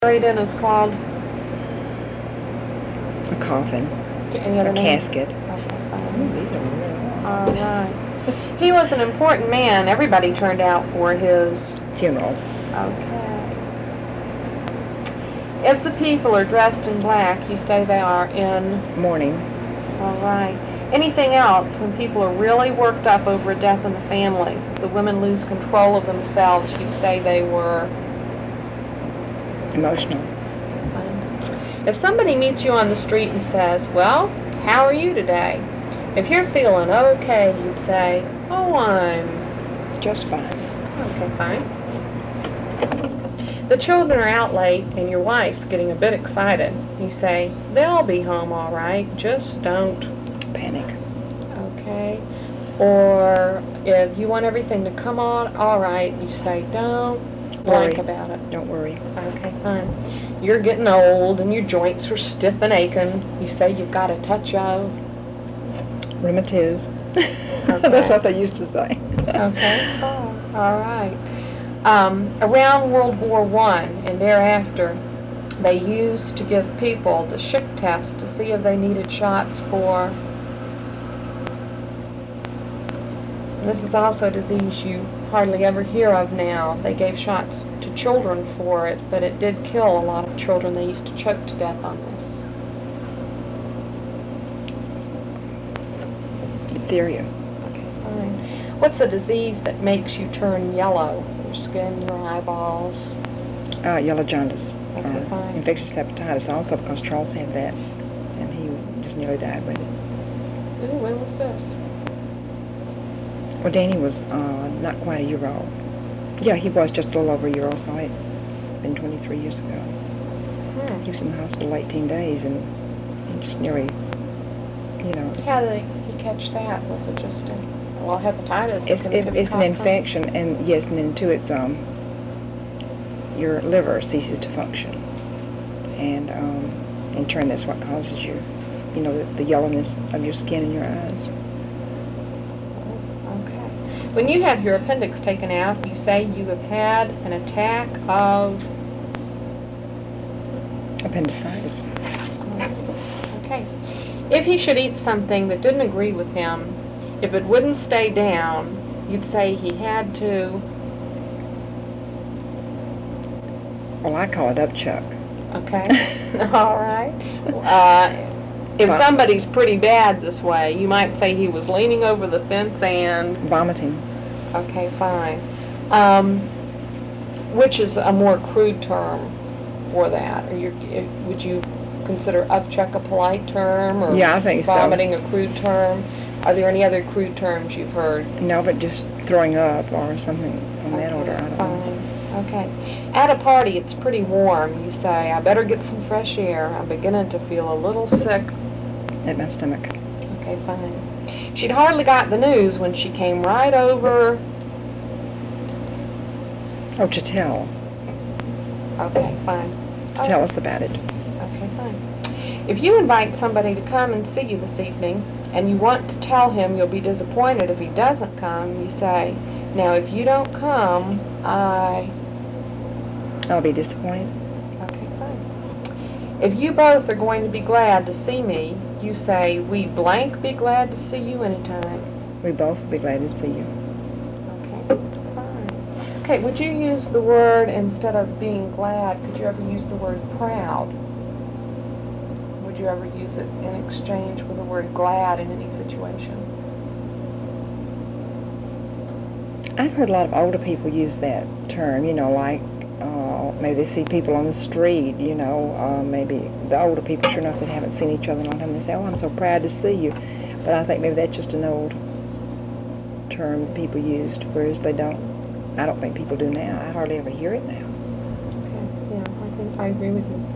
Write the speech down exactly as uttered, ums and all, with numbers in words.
buried in is called? A coffin. Any other a name? casket. Okay, fine. Ooh, these are really long. All right. He was an important man. Everybody turned out for his funeral. Okay. If the people are dressed in black, you say they are in mourning. All right. Anything else when people are really worked up over a death in the family? The women lose control of themselves. You'd say they were emotional. If somebody meets you on the street and says, "Well, how are you today?" If you're feeling okay, you'd say, "Oh, I'm just fine." Okay, fine. The children are out late and your wife's getting a bit excited. You say, "They'll be home all right, just don't panic." Okay. Or if you want everything to come on all right, you say, "Don't blank about it." Don't worry. Okay, fine. You're getting old and your joints are stiff and aching. You say you've got a touch of rheumatiz. Okay. That's what they used to say. Okay. Oh, all right. Um, around World War One and thereafter, they used to give people the Schick test to see if they needed shots for. And this is also a disease you hardly ever hear of now. They gave shots to children for it, but it did kill a lot of children. They used to choke to death on this. Diphtheria. Okay, fine. What's a disease that makes you turn yellow? Your skin, your eyeballs? Uh, yellow jaundice. Okay, uh, fine. Infectious hepatitis also, because Charles had that, and he just nearly died with it. Ooh, when was this? Well, Danny was uh, not quite a year old. Yeah, he was just a little over a year old, so it's been twenty-three years ago. Hmm. He was in the hospital eighteen days, and he just nearly, you know. How did he catch that? Was it just a, well, hepatitis? It's, can, it, can it's an from? infection, and yes, and then too, it's um, your liver ceases to function, and um, in turn, that's what causes your, you know, the, the yellowness of your skin and your eyes. When you have your appendix taken out, you say you have had an attack of appendicitis. Okay. If he should eat something that didn't agree with him, if it wouldn't stay down, you'd say he had to. Well, I call it upchuck. Okay. All right. Uh, If somebody's pretty bad this way, you might say he was leaning over the fence and vomiting. Okay, fine. Um, which is a more crude term for that? Or you, would you consider upchuck a polite term, or yeah, I think vomiting so. a crude term? Are there any other crude terms you've heard? No, but just throwing up or something on okay, that order. I don't fine. know. Okay. At a party, it's pretty warm. You say, "I better get some fresh air. I'm beginning to feel a little sick." At my stomach. Okay, fine. She'd hardly got the news when she came right over. Oh, to tell. Okay, fine. To okay. tell us about it. Okay, fine. If you invite somebody to come and see you this evening, and you want to tell him you'll be disappointed if he doesn't come, you say, "Now, if you don't come, I..." I'll be disappointed. Okay, fine. If you both are going to be glad to see me, you say, "We blank be glad to see you anytime." We both will be glad to see you. Okay, fine. Okay, would you use the word, instead of being glad, could you ever use the word proud? Would you ever use it in exchange with the word glad in any situation? I've heard a lot of older people use that term, you know, like Uh, maybe they see people on the street, you know, uh, maybe the older people, sure enough, that haven't seen each other in a long time, they say, "Oh, I'm so proud to see you." But I think maybe that's just an old term that people used, whereas they don't, I don't think people do now. I hardly ever hear it now. Okay, yeah, I think I agree with you.